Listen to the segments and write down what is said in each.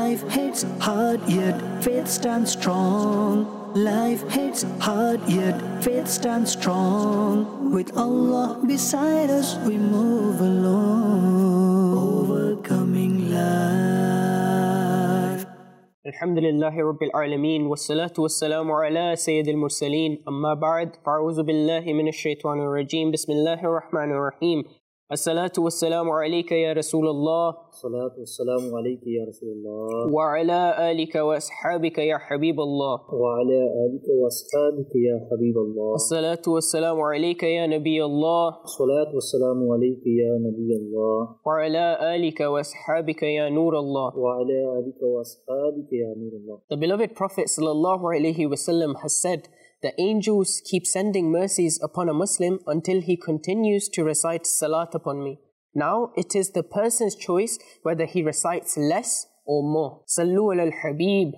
Life hits hard yet faith stands strong. Life hits hard yet faith stands strong. With Allah beside us we move along, overcoming life. Alhamdulillahi Rabbil Alameen, wassalatu wassalamu ala Sayyidil Mursaleen, amma ba'd, fa'auzu billahi minash shaitanir rajeem, bismillahir rahmanir rahim. As-salatu wassalamu alayka ya Rasulullah, Salatu wassalamu alayka ya Rasulullah, wa ala alika wa ashabika ya Habiballah, wa ala alika wa ashabika ya Habiballah. As-salatu wassalamu alayka ya Nabiyallah, Salatu wassalamu alayka ya Nabiyallah, wa ala alika wa ashabika ya Nurallah. wa ala alika wa ashabika ya Nurallah. The beloved Prophet sallallahu alayhi wasallam has said, the angels keep sending mercies upon a Muslim until he continues to recite salat upon me. Now it is the person's choice whether he recites less or more. Sallu ala al-Habib.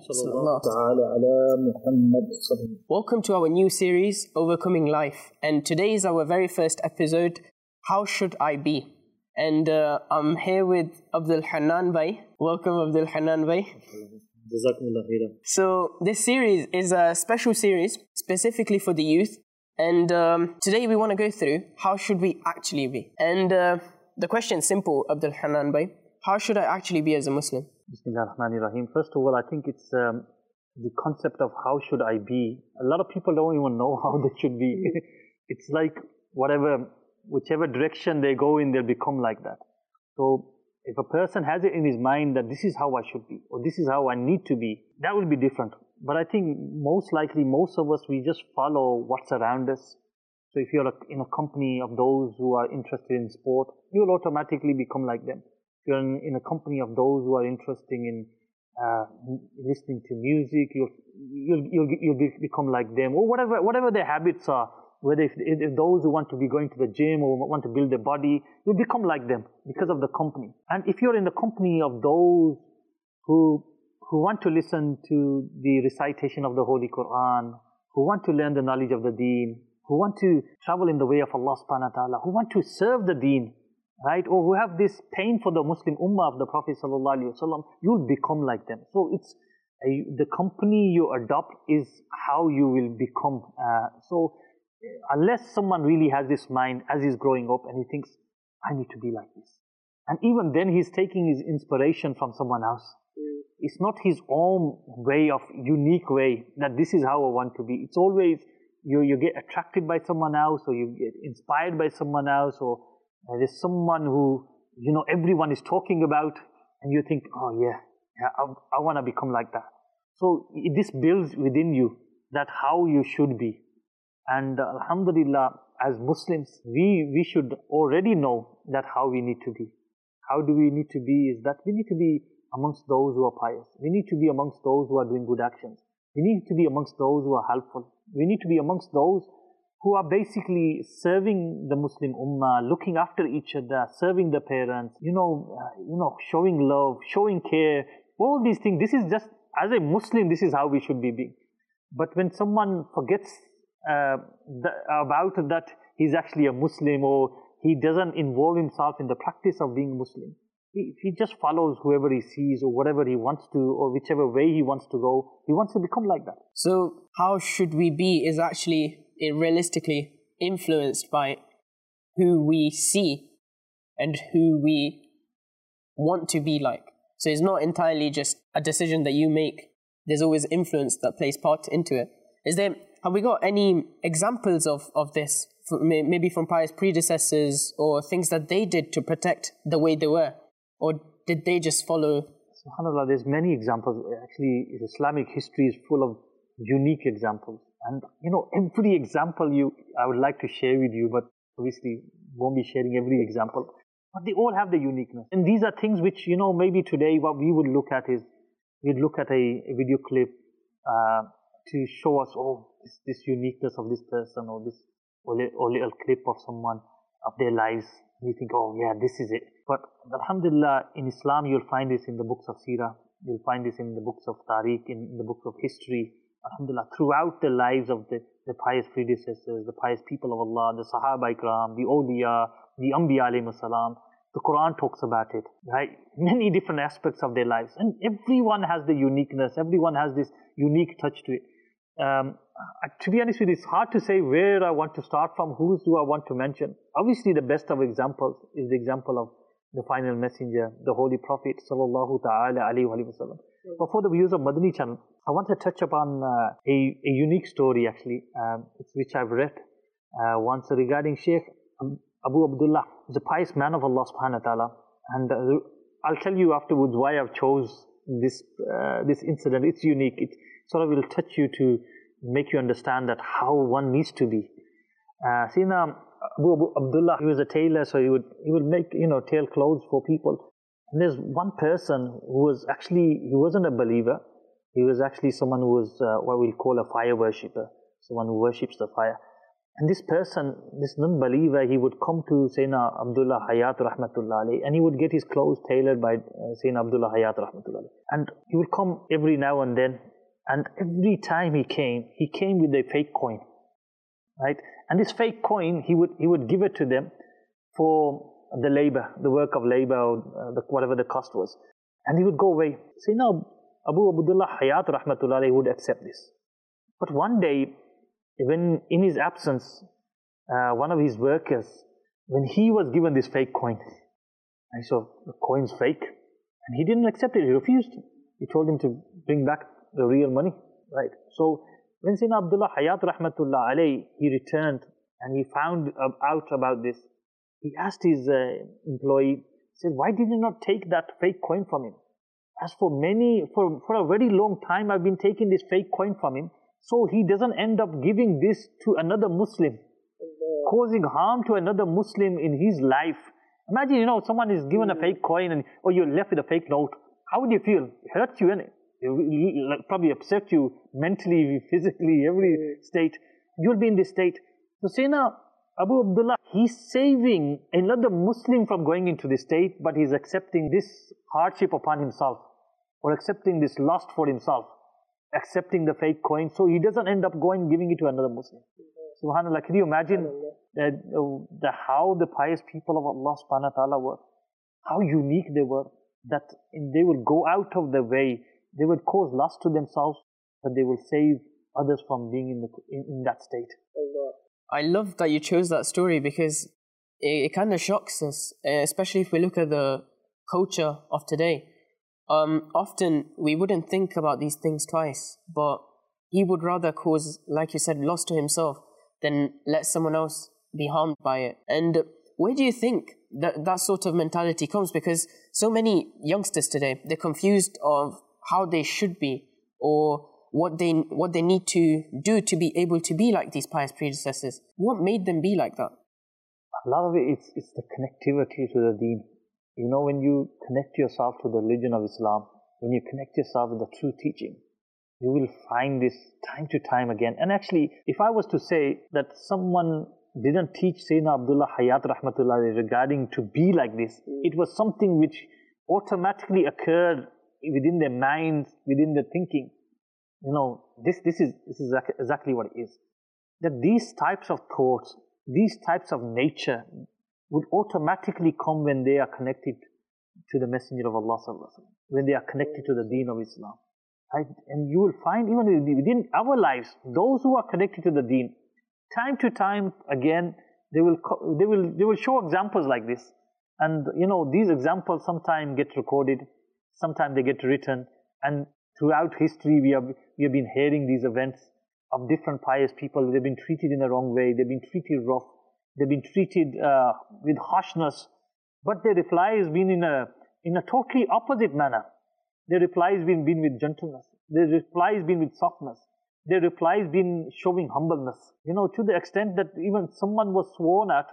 Welcome to our new series, Overcoming Life. And today is our very first episode, How Should I Be? And I'm here with Abdul Hanan Bhai. Welcome Abdul Hanan Bhai. So this series is a special series specifically for the youth, and today we want to go through how should we actually be. And the question is simple, Abdul Hanan Bhai. How should I actually be as a Muslim? Bismillahirrahmanirrahim. First of all, I think it's the concept of how should I be. A lot of people don't even know how they should be. It's like whichever direction they go in, they'll become like that. So if a person has it in his mind that this is how I should be, or this is how I need to be, that will be different. But I think most likely, most of us, we just follow what's around us. So if you're in a company of those who are interested in sport, you'll automatically become like them. If you're in a company of those who are interested in listening to music, you'll become like them, or whatever their habits are. Whether if those who want to be going to the gym or want to build their body, you become like them because of the company. And if you're in the company of those who want to listen to the recitation of the Holy Quran, who want to learn the knowledge of the Deen, who want to travel in the way of Allah subhanahu wa ta'ala, who want to serve the Deen, right? Or who have this pain for the Muslim ummah of the Prophet sallallahu alaihi wasallam, you'll become like them. So it's the company you adopt is how you will become. Unless someone really has this mind as he's growing up and he thinks, I need to be like this. And even then he's taking his inspiration from someone else. It's not his own unique way that this is how I want to be. It's always, you get attracted by someone else, or you get inspired by someone else, or there's someone who, everyone is talking about, and you think, oh yeah, I want to become like that. So this builds within you that how you should be. And alhamdulillah, as Muslims, we should already know that how we need to be. How do we need to be is that we need to be amongst those who are pious. We need to be amongst those who are doing good actions. We need to be amongst those who are helpful. We need to be amongst those who are basically serving the Muslim ummah, looking after each other, serving the parents, showing love, showing care, all these things. This is just, as a Muslim, this is how we should be being. But when someone forgets about that he's actually a Muslim, or he doesn't involve himself in the practice of being Muslim, he just follows whoever he sees or whatever he wants to, or whichever way he wants to go, he wants to become like that. So how should we be is actually realistically influenced by who we see and who we want to be like. So it's not entirely just a decision that you make. There's always influence that plays part into it. Have we got any examples of this, maybe from pious predecessors, or things that they did to protect the way they were? Or did they just follow? SubhanAllah, there's many examples. Actually, Islamic history is full of unique examples. And, every example I would like to share with you, but obviously won't be sharing every example. But they all have the uniqueness. And these are things which, maybe today what we would look at is, we'd look at a video clip to show us, this uniqueness of this person, or this or little clip of someone, of their lives. We think, oh yeah, this is it. But alhamdulillah, in Islam you'll find this in the books of Seerah, you'll find this in the books of Tariq, in the books of history. Alhamdulillah, throughout the lives of the pious predecessors, the pious people of Allah, the Sahaba Ikram, the Awliya, the Anbiya alayhi salam, The Quran talks about it, right? Many different aspects of their lives. And everyone has the uniqueness. Everyone has this unique touch to it. To be honest with you, it's hard to say where I want to start from, whose do I want to mention. Obviously, the best of examples is the example of the final messenger, the Holy Prophet sallallahu ta'ala alayhi wa sallam. But for the viewers of Madani channel, I want to touch upon a unique story actually, which I've read once regarding Sheikh Abu Abdullah, the pious man of Allah subhanahu wa ta'ala. And I'll tell you afterwards why I've chose this incident. It's unique. It sort of will touch you to make you understand that how one needs to be. Sayyidina Abu Abdullah, he was a tailor, so he would make, tail clothes for people. And there's one person who was actually, he wasn't a believer. He was actually someone who was what we'll call a fire worshipper, someone who worships the fire. And this person, this non-believer, he would come to Sayyidina Abdullah Hayat Rahmatullah alayhi, and he would get his clothes tailored by Sayyidina Abdullah Hayat Rahmatullah alayhi. And he would come every now and then, and every time he came with a fake coin, right? And this fake coin, he would give it to them for the labor, the work of labor, or whatever the cost was. And he would go away. Sayyidina Abu Abdullah Hayat Rahmatullah alayhi would accept this. But one day, when in his absence, one of his workers, when he was given this fake coin, and he saw the coin's fake, and he didn't accept it, he refused. He told him to bring back the real money, right? So when Sayyidina Abdullah Hayat Rahmatullah alayhi, he returned and he found out about this, he asked his employee, he said, why did you not take that fake coin from him? As for a very long time, I've been taking this fake coin from him, so he doesn't end up giving this to another Muslim, causing harm to another Muslim in his life. Imagine, someone is given a fake coin or you're left with a fake note. How would you feel? It hurts you, innit? It will probably upset you mentally, physically, every state. You'll be in this state. So Sayyidina Abu Abdullah, he's saving another Muslim from going into this state, but he's accepting this hardship upon himself, or accepting this loss for himself, accepting the fake coin, so he doesn't end up giving it to another Muslim. SubhanAllah, can you imagine how the pious people of Allah subhanahu wa ta'ala were? How unique they were, that they will go out of their way, they will cause loss to themselves, but they will save others from being in that state. I love that you chose that story because it kind of shocks us, especially if we look at the culture of today. Often we wouldn't think about these things twice, but he would rather cause, like you said, loss to himself than let someone else be harmed by it. And where do you think that sort of mentality comes? Because so many youngsters today, they're confused of how they should be or what they need to do to be able to be like these pious predecessors. What made them be like that? A lot of it is the connectivity to the deen. When you connect yourself to the religion of Islam, when you connect yourself with the true teaching, you will find this time to time again. And actually, if I was to say that someone didn't teach Sayyidina Abdullah Hayat Rahmatullah regarding to be like this, it was something which automatically occurred within their minds, within their thinking. This is exactly what it is. That these types of thoughts, these types of nature would automatically come when they are connected to the Messenger of Allah sallallahu alaihi wasallam, when they are connected to the deen of Islam. Right? And you will find even within our lives, those who are connected to the deen, time to time again, they will show examples like this. And these examples sometimes get recorded, sometimes they get written, and throughout history we have been hearing these events of different pious people. They've been treated in the wrong way, they've been treated rough, they've been treated with harshness, but their reply has been in a totally opposite manner. Their reply has been with gentleness, their reply has been with softness, their reply has been showing humbleness, to the extent that even someone was sworn at,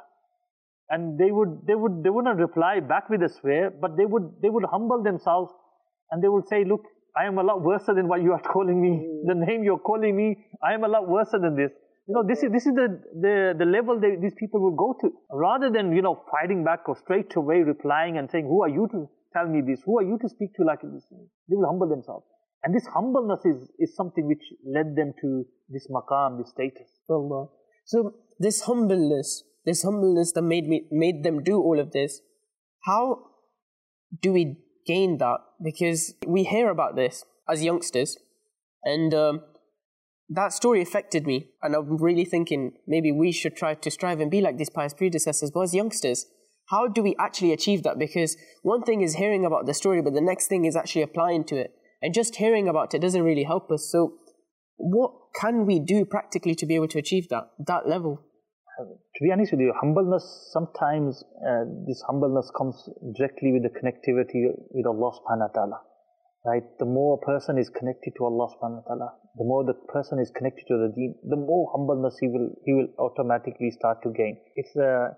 and they wouldn't reply back with a swear, but they would humble themselves, and they would say, look, I am a lot worse than what you are calling me. The name you're calling me, I am a lot worse than this. This is the level these people will go to. Rather than, fighting back or straight away replying and saying, who are you to tell me this? Who are you to speak to like this? They will humble themselves. And this humbleness is something which led them to this maqam, this status. Allah. So this humbleness that made them do all of this, how do we gain that? Because we hear about this as youngsters, and that story affected me, and I'm really thinking maybe we should try to strive and be like these pious predecessors. But as youngsters, how do we actually achieve that? Because one thing is hearing about the story, but the next thing is actually applying to it. And just hearing about it doesn't really help us. So what can we do practically to be able to achieve that level? To be honest with you, humbleness, sometimes this humbleness comes directly with the connectivity with Allah subhanahu wa ta'ala. Right? The more a person is connected to Allah subhanahu wa ta'ala, the more the person is connected to the deen, the more humbleness he will automatically start to gain. It's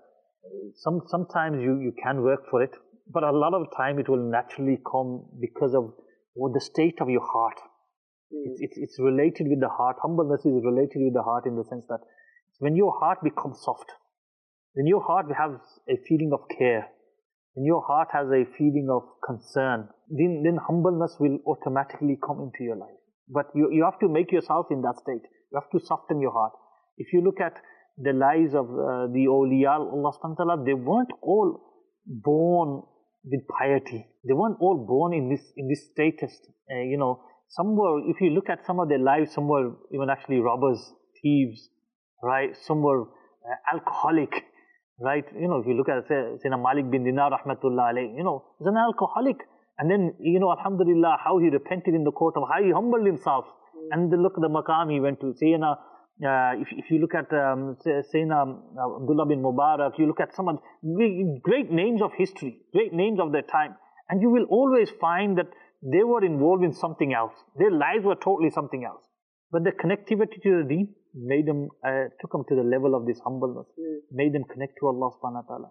sometimes you can work for it, but a lot of time it will naturally come because of the state of your heart. It's related with the heart. Humbleness is related with the heart in the sense that when your heart becomes soft, when your heart has a feeling of care, when your heart has a feeling of concern, then humbleness will automatically come into your life. But you have to make yourself in that state. You have to soften your heart. If you look at the lives of the awliya, Allah subhanahu wa ta'ala, they weren't all born with piety. They weren't all born in this status. Some were, if you look at some of their lives, some were even actually robbers, thieves, right? Some were alcoholic, right? If you look at Sayyidina Malik bin Dinar rahmatullah alayhi, he's an alcoholic. And then, alhamdulillah, how he repented in the court of, how he humbled himself. And look at the maqam he went to. Sayyidina, if you look at Sayyidina Abdullah bin Mubarak, you look at some of great names of history, great names of their time. And you will always find that they were involved in something else. Their lives were totally something else. But the connectivity to the deen made them, took them to the level of this humbleness, made them connect to Allah subhanahu wa ta'ala.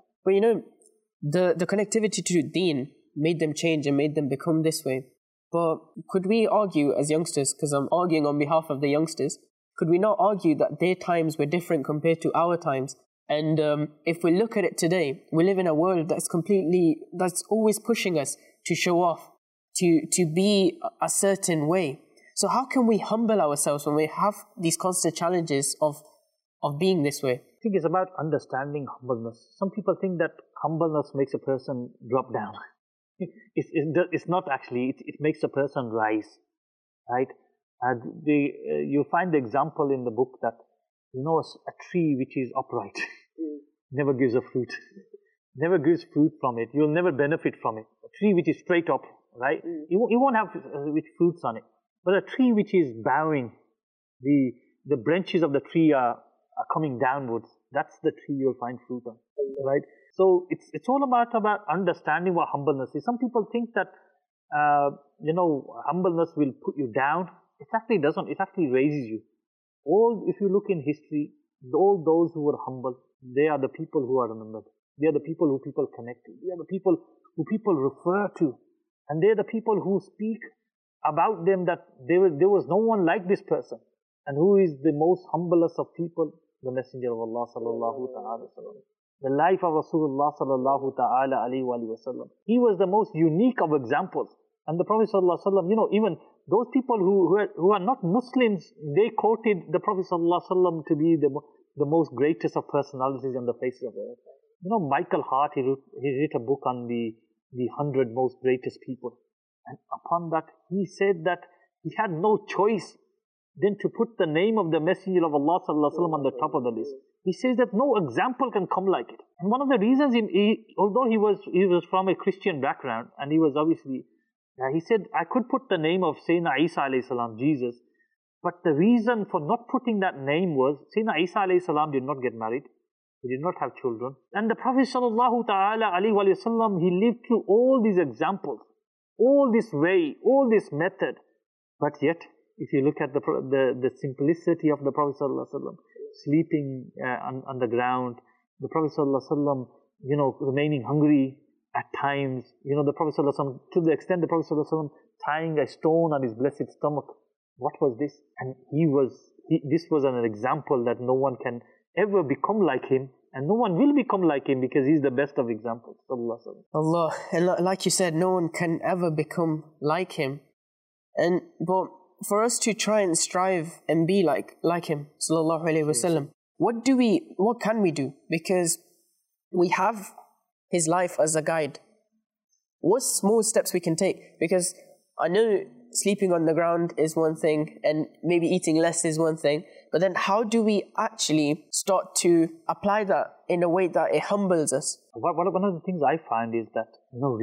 But the connectivity to deen made them change and made them become this way. But could we argue as youngsters, because I'm arguing on behalf of the youngsters, could we not argue that their times were different compared to our times? And if we look at it today, we live in a world that's always pushing us to show off, to be a certain way. So how can we humble ourselves when we have these constant challenges of being this way? I think it's about understanding humbleness. Some people think that humbleness makes a person drop down. It's not actually. It makes a person rise, right? And you find the example in the book that a tree which is upright never gives a fruit, never gives fruit from it. You'll never benefit from it. A tree which is straight up, right? You won't have with fruits on it. But a tree which is bowing, the branches of the tree are coming downwards. That's the tree you'll find fruit on, right? So it's all about understanding what humbleness is. Some people think that humbleness will put you down. It actually doesn't. It actually raises you. If you look in history, all those who were humble, they are the people who are remembered. They are the people who people connect to. They are the people who people refer to, and they are the people who speak about them that there was no one like this person. And who is the most humblest of people? The Messenger of Allah sallallahu ta'ala wasallam. The life of Rasulullah sallallahu ta'ala alayhi wa sallam. He was the most unique of examples. And the Prophet sallallahu alaihi wasallam, even those people who are not Muslims, they quoted the Prophet sallallahu alaihi wasallam to be the most greatest of personalities on the face of the earth. Michael Hart, he wrote a book on the 100 most greatest people. And upon that, he said that he had no choice than to put the name of the Messenger of Allah sallallahu alaihi wasallam on the top of the list. He says that no example can come like it. And one of the reasons, although he was from a Christian background, and he was obviously, he said, I could put the name of Sayyidina Isa alayhi salam, Jesus, but the reason for not putting that name was, Sayyidina Isa alayhi salam did not get married. He did not have children. And the Prophet sallallahu ta'ala alayhi wa sallam, he lived through all these examples, all this way, all this method. But yet, if you look at the simplicity of the Prophet sallallahu alaihi wasallam, sleeping on the ground, the Prophet sallallahu alaihi wasallam, remaining hungry at times, the Prophet sallallahu alaihi wasallam, to the extent the Prophet sallallahu alaihi wasallam tying a stone on his blessed stomach. What was this? And this was an example that no one can ever become like him, and no one will become like him because he's the best of examples. Sallallahu alaihi wasallam. Allah, and like you said, no one can ever become like him. But for us to try and strive and be like him, sallallahu alaihi wasallam, what can we do? Because we have his life as a guide? What small steps we can take? Because I know sleeping on the ground is one thing, and maybe eating less is one thing, but then how do we actually start to apply that in a way that it humbles us? One of the things I find is that,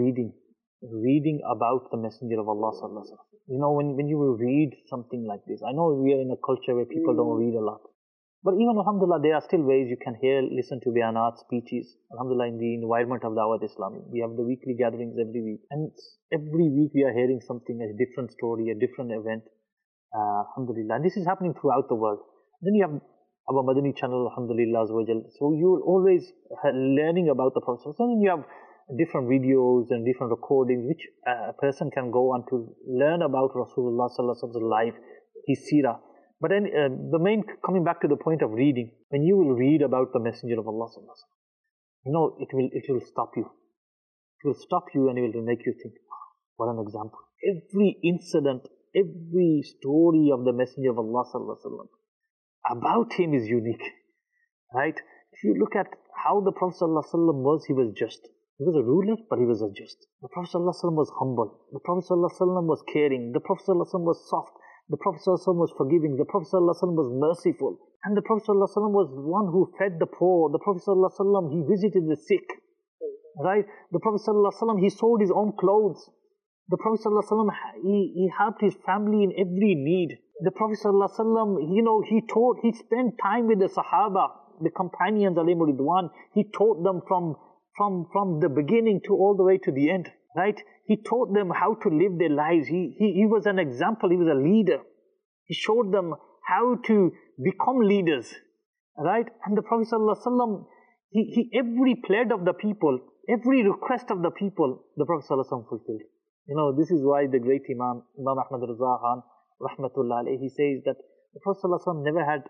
reading about the Messenger of Allah sallallahu alaihi wasallam. When you will read something like this, I know we are in a culture where people don't read a lot, but even alhamdulillah, there are still ways you can listen to bayanat, speeches. Alhamdulillah, in the environment of Dawat Islami, we have the weekly gatherings every week, and every week we are hearing something, a different story, a different event. Alhamdulillah, and this is happening throughout the world. Then you have our Madani channel, alhamdulillah, so you're always learning about the Prophet. So then you have different videos and different recordings which a person can go on to learn about Rasulullah sallallahu alaihi wasallam's life, his seerah. But then coming back to the point of reading, when you will read about the Messenger of Allah sallallahu alaihi wasallam, it will stop you. It will stop you and it will make you think, what an example. Every incident, every story of the Messenger of Allah sallallahu alaihi wasallam about him is unique, right? If you look at how the Prophet sallallahu alaihi wasallam was, he was just. He was a ruler, but he was a just. The Prophet sallallahu alaihi wasallam was humble. The Prophet sallallahu alaihi wasallam was caring. The Prophet sallallahu alaihi wasallam was soft. The Prophet sallallahu alaihi wasallam was forgiving. The Prophet sallallahu alaihi wasallam was merciful. And the Prophet sallallahu alaihi wasallam was one who fed the poor. The Prophet sallallahu alaihi wasallam, he visited the sick, right? The Prophet sallallahu alaihi wasallam, he sold his own clothes. The Prophet sallallahu alaihi wasallam, he helped his family in every need. The Prophet sallallahu alaihi wasallam, he spent time with the Sahaba, the companions, alayhim ridwan. He taught them from the beginning to all the way to the end, right? He taught them how to live their lives. He was an example. He was a leader. He showed them how to become leaders, right? And the Prophet ﷺ, he every plea of the people, every request of the people, the Prophet ﷺ fulfilled. This is why the great Imam Ahmad Raza Khan, rahmatullah alayhi, he says that the Prophet ﷺ never had,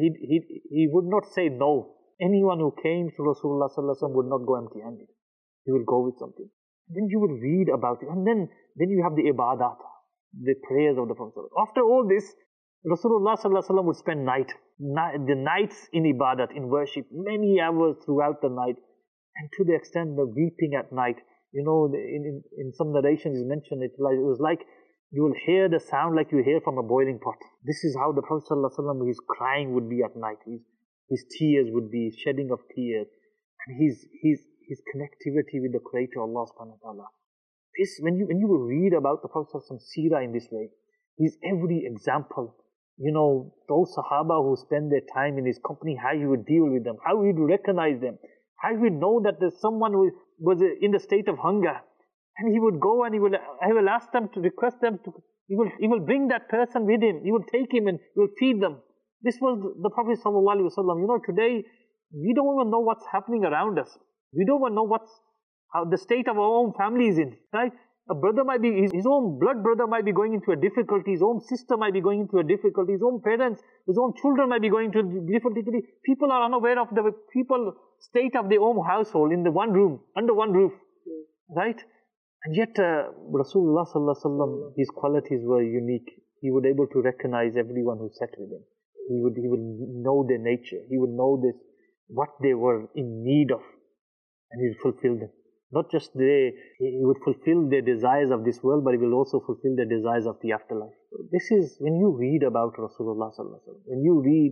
he would not say no. Anyone who came to Rasulullah sallallahu alaihi wasallam would not go empty-handed. He will go with something. Then you will read about it, and then you have the ibadat, the prayers of the Prophet. After all this, Rasulullah sallallahu alaihi wasallam would spend the nights in ibadat, in worship, many hours throughout the night, and to the extent the weeping at night. In some narrations is mentioned, it was like you will hear the sound like you hear from a boiling pot. This is how the Prophet sallallahu alaihi wasallam, his crying would be at night. His tears would be shedding of tears, and his connectivity with the Creator Allah subhanahu wa ta'ala. This, when you read about the Prophet seerah in this way, his every example, those Sahaba who spend their time in his company, how he would deal with them, how he would recognize them, how he would know that there's someone who was in the state of hunger, and he would go and he will ask them to request them to, he will bring that person with him, he will take him and he will feed them. This was the Prophet sallallahu alaihi wasallam. Today we don't even know what's happening around us. We don't even know how the state of our own family is in, right? A brother might be, his own blood brother might be going into a difficulty, his own sister might be going into a difficulty, his own parents, his own children might be going into a difficulty. People are unaware of the state of their own household in the one room, under one roof, right? And yet Rasulullah sallallahu alaihi wasallam, his qualities were unique. He would able to recognize everyone who sat with him. He would know their nature. He would know what they were in need of, and he would fulfill them. Not just he would fulfill their desires of this world, but he will also fulfill their desires of the afterlife. This is when you read about Rasulullah sallallahu alaihi wasallam, when you read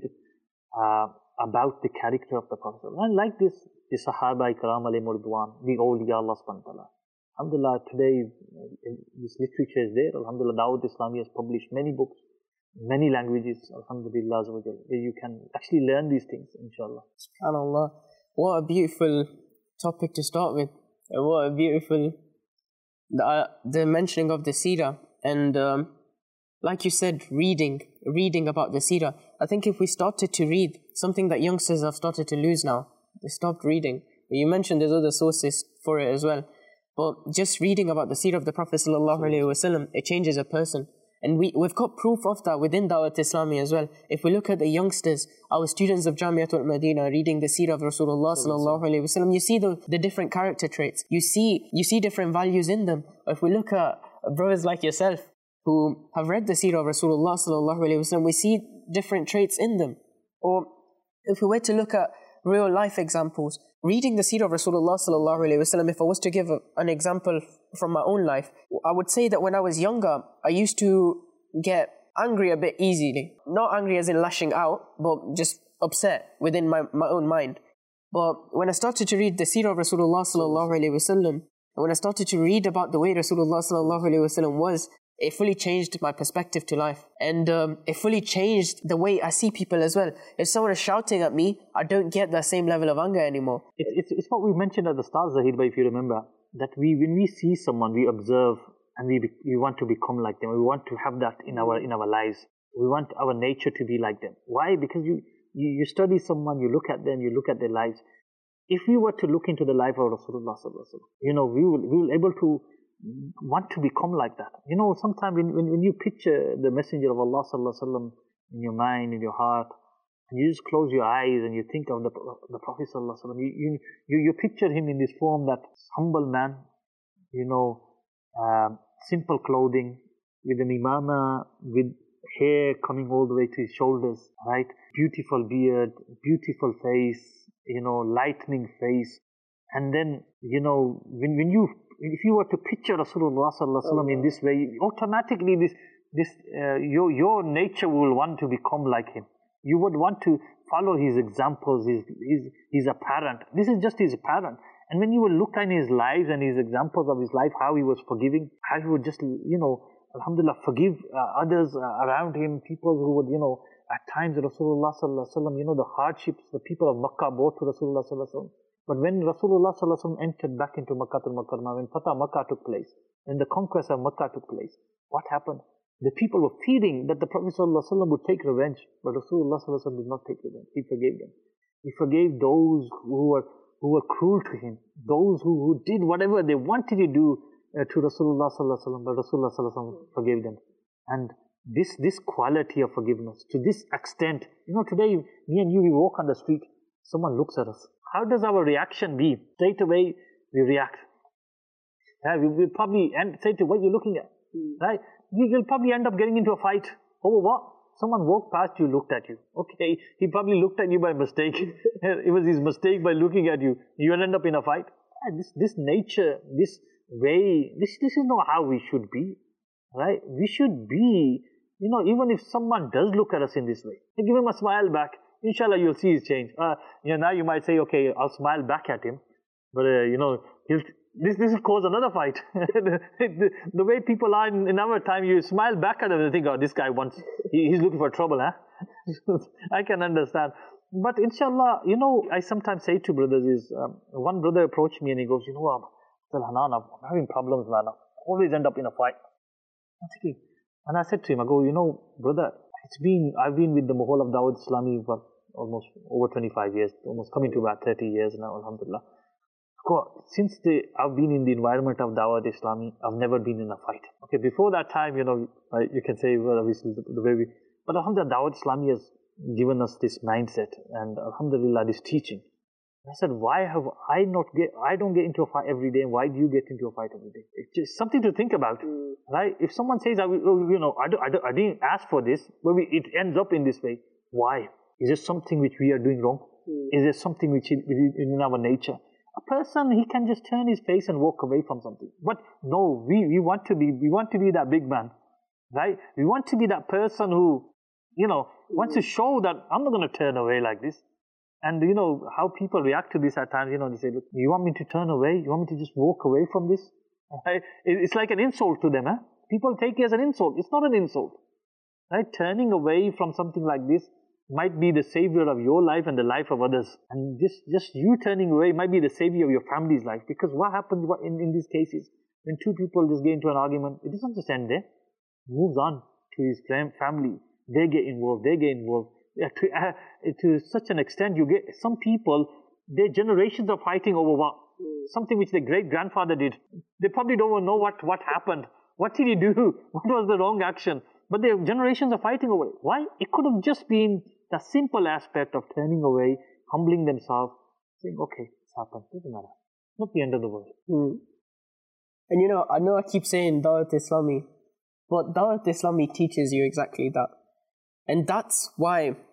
about the character of the Prophet, and like this, the Sahaba Ikram alayhim ridwan, the awliya Allah subhanahu wa ta'ala. Alhamdulillah, today this literature is there. Alhamdulillah, Dawat Islami has published many books, many languages, alhamdulillah, where you can actually learn these things, inshallah. SubhanAllah. What a beautiful topic to start with. What a beautiful, the mentioning of the seerah. And like you said, reading about the seerah. I think if we started to read, something that youngsters have started to lose now, they stopped reading. You mentioned there's other sources for it as well. But just reading about the seerah of the Prophet ﷺ, it changes a person. And we've got proof of that within Dawat Islami as well. If we look at the youngsters, our students of Jamiatul Madinah reading the seerah of Rasulullah sallallahu alaihi wasallam, you see the different character traits. You see different values in them. If we look at brothers like yourself who have read the seerah of Rasulullah sallallahu alaihi wasallam, we see different traits in them. Or if we were to look at real life examples, reading the seerah of Rasulullah sallallahu alaihi wasallam, if I was to give an example from my own life, I would say that when I was younger, I used to get angry a bit easily. Not angry as in lashing out, but just upset within my own mind. But when I started to read the seerah of Rasulullah sallallahu alaihi wasallam, and when I started to read about the way Rasulullah sallallahu alaihi wasallam was, it fully changed my perspective to life. And it fully changed the way I see people as well. If someone is shouting at me, I don't get that same level of anger anymore. It's what we mentioned at the start, Zahid, if you remember, that when we see someone, we observe and we want to become like them. We want to have that in our lives. We want our nature to be like them. Why? Because you study someone, you look at them, you look at their lives. If we were to look into the life of Rasulullah sallallahu alaihi wasallam, we will able to want to become like that. Sometimes when you picture the Messenger of Allah sallallahu alaihi wasallam in your mind, in your heart, and you just close your eyes and you think of the Prophet sallallahu alaihi wasallam, you picture him in this form, that humble man, simple clothing, with an imama, with hair coming all the way to his shoulders, right? Beautiful beard, beautiful face, lightning face. And then, if you were to picture Rasulullah sallallahu alaihi wasallam in this way, automatically your nature will want to become like him. You would want to follow his examples, his apparent. This is just his apparent. And when you will look at his lives and his examples of his life, how he was forgiving, how he would just, alhamdulillah, forgive others around him, people who would, at times Rasulullah sallallahu alaihi wasallam, the hardships the people of Makkah brought to Rasulullah sallallahu alaihi wasallam. But when Rasulullah sallallahu alaihi wasallam entered back into Makkah al-Mukarramah, when Fatah Makkah took place, when the conquest of Makkah took place, what happened? The people were fearing that the Prophet sallallahu alaihi wasallam would take revenge, but Rasulullah sallallahu alaihi wasallam did not take revenge. He forgave them. He forgave those who were cruel to him, those who did whatever they wanted to do to Rasulullah sallallahu alaihi wasallam, but Rasulullah sallallahu alaihi wasallam forgave them. And this quality of forgiveness, to this extent, today me and you, we walk on the street, someone looks at us. How does our reaction be? Straight away we react. We'll probably say to what you're looking at, right? We'll probably end up getting into a fight over what? Someone walked past you, looked at you. Okay, he probably looked at you by mistake. It was his mistake by looking at you. You will end up in a fight. This nature, this way, this is not how we should be, right? We should be, even if someone does look at us in this way, give him a smile back. Inshallah, you'll see his change. Now you might say, okay, I'll smile back at him, but this will cause another fight. the way people are in our time, you smile back at them and think, oh, this guy he's looking for trouble, huh? I can understand. But inshallah, I sometimes say to brothers one brother approached me and he goes, Hanan, I'm having problems, man. I always end up in a fight. I'm thinking, and I said to him, I go, brother, I've been with the whole of Dawat Islami for almost over 25 years, almost coming to about 30 years now, alhamdulillah. Since I've been in the environment of Dawat Islami, I've never been in a fight. Okay, before that time, you can say, well, obviously the way but alhamdulillah, Dawat Islami has given us this mindset and alhamdulillah, this teaching. I said, why have I don't get into a fight every day, and why do you get into a fight every day? It's just something to think about, right? If someone says, I didn't ask for this, but it ends up in this way. Why? Is there something which we are doing wrong? Is there something which is in our nature? A person, he can just turn his face and walk away from something. But no, we want to be that big man, right? We want to be that person who, wants to show that I'm not going to turn away like this. And how people react to this at times, they say, look, you want me to turn away? You want me to just walk away from this? Right? It's like an insult to them, huh? People take it as an insult. It's not an insult, right? Turning away from something like this might be the savior of your life and the life of others. And just you turning away might be the savior of your family's life. Because what happens in these cases, when two people just get into an argument, it doesn't just end there. It moves on to his family. They get involved. To such an extent, you get some people, their generations are fighting over what? Something which their great-grandfather did. They probably don't even know what happened. What did he do? What was the wrong action? But their generations are fighting over it. Why? It could have just been the simple aspect of turning away, humbling themselves, saying, okay, it's happened. Doesn't matter. Not the end of the world. And I know I keep saying Dawat Islami, but Dawat Islami teaches you exactly that. And that's why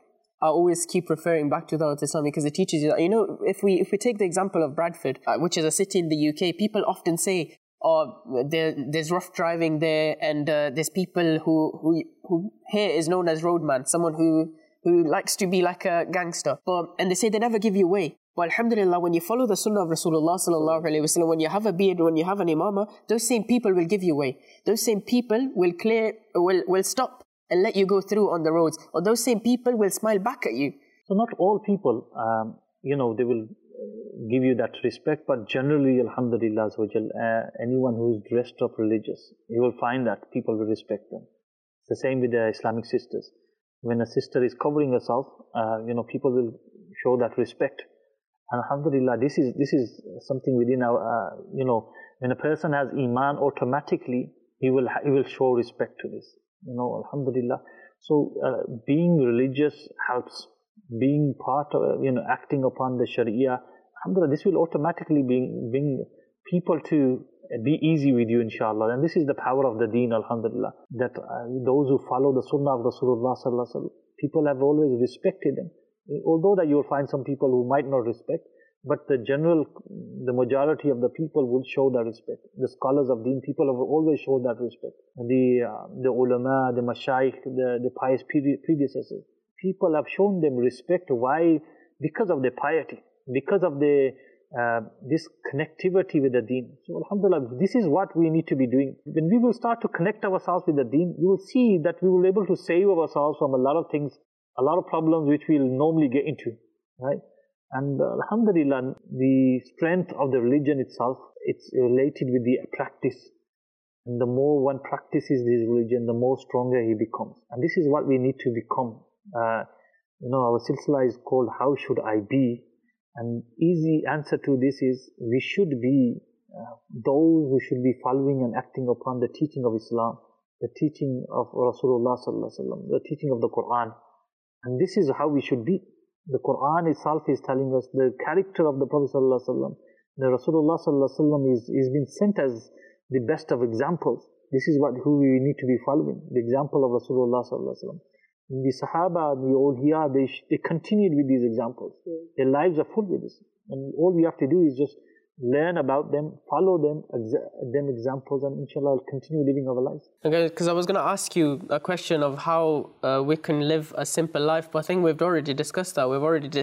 I always keep referring back to Dawat Islam because it teaches you that, if we take the example of Bradford, which is a city in the UK, people often say, there's rough driving there, and there's people who here is known as roadman, someone who likes to be like a gangster. And they say they never give you way. But alhamdulillah, when you follow the sunnah of Rasulullah sallallahu alaihi wasallam, when you have a beard, when you have an imamah, those same people will give you way. Those same people will stop and let you go through on the roads. Or those same people will smile back at you. So not all people, they will give you that respect, but generally, alhamdulillah, anyone who is dressed up religious, you will find that people will respect them. It's the same with the Islamic sisters. When a sister is covering herself, people will show that respect. And alhamdulillah, this is something within our, when a person has iman, automatically he will show respect to this. Alhamdulillah. So being religious helps. Being part of, acting upon the Sharia, alhamdulillah, this will automatically bring people to be easy with you, inshallah. And this is the power of the deen, alhamdulillah, that those who follow the sunnah of Rasulullah sallallahu alaihi wasallam, people have always respected them. Although that you will find some people who might not respect, but the majority of the people will show that respect. The scholars of deen, people have always shown that respect. The ulama, the mashayikh, the pious predecessors, people have shown them respect. Why? Because of their piety, because of this connectivity with the deen. So alhamdulillah, this is what we need to be doing. When we will start to connect ourselves with the deen, you will see that we will be able to save ourselves from a lot of things, a lot of problems which we will normally get into, right? And alhamdulillah, the strength of the religion itself, it's related with the practice. And the more one practices this religion, the more stronger he becomes. And this is what we need to become. Our silsila is called How Should I Be? And easy answer to this is, we should be those who should be following and acting upon the teaching of Islam, the teaching of Rasulullah sallallahu alaihi wasallam, the teaching of the Quran. And this is how we should be. The Quran itself is telling us the character of the Prophet sallallahu alaihi wasallam. The Rasulullah sallallahu alaihi wasallam is been sent as the best of examples. This is who we need to be following, the example of Rasulullah sallallahu alaihi wasallam. The Sahaba, the Awliya, they continued with these examples. Their lives are full with this. And all we have to do is just learn about them, follow them examples, and inshallah continue living our lives. Okay, because I was going to ask you a question of how we can live a simple life, but I think we've already discussed that.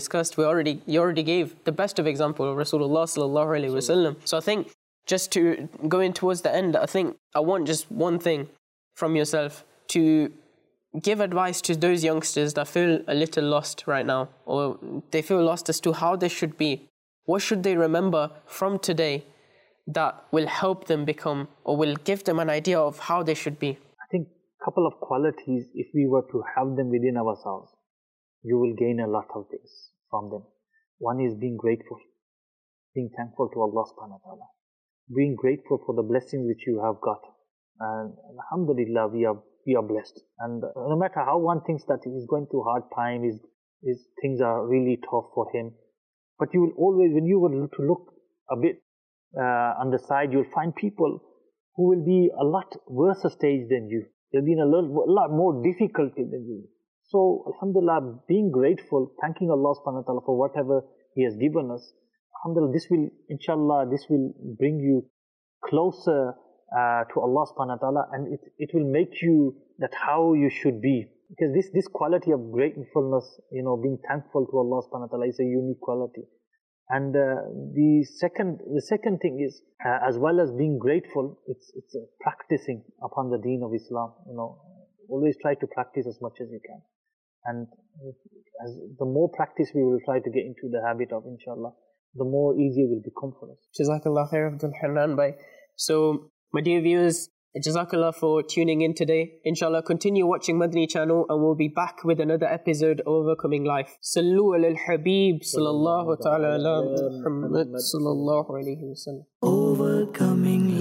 You already gave the best of example of Rasulullah sallallahu alaihi wasallam. So I think just to go in towards the end, I think I want just one thing from yourself, to give advice to those youngsters that feel a little lost right now, or they feel lost as to how they should be. What should they remember from today that will help them become, or will give them an idea of how they should be? I think a couple of qualities, if we were to have them within ourselves, you will gain a lot of things from them. One is being grateful, being thankful to Allah subhanahu wa ta'ala, being grateful for the blessings which you have got. And alhamdulillah, we are blessed. And no matter how one thinks that he's going through hard time, his things are really tough for him, but you will always, when you were to look a bit on the side, you'll find people who will be a lot worse stage than you. They'll be in a lot more difficulty than you. So alhamdulillah, being grateful, thanking Allah subhanahu wa ta'ala for whatever He has given us, alhamdulillah, this will bring you closer to Allah subhanahu wa ta'ala, and it will make you that how you should be. Because this quality of gratefulness, being thankful to Allah subhanahu wa ta'ala, is a unique quality. And the second thing is, as well as being grateful, it's practicing upon the deen of Islam. Always try to practice as much as you can. And as the more practice we will try to get into the habit of, inshallah, the more easier it will become for us. Jazakallah khair, Abdul Hanan bhai. So, my dear viewers, Jazakallah for tuning in today. Inshallah, continue watching Madani channel, and we'll be back with another episode of Overcoming Life. Sallu ala al-Habib sallallahu ta'ala ala Muhammad sallallahu alayhi wa sallam. Overcoming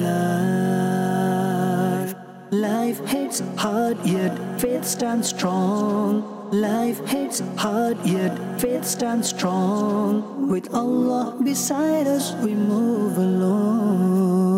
life. Life hits hard, yet faith stands strong. Life hits hard, yet faith stands strong. With Allah beside us, we move along.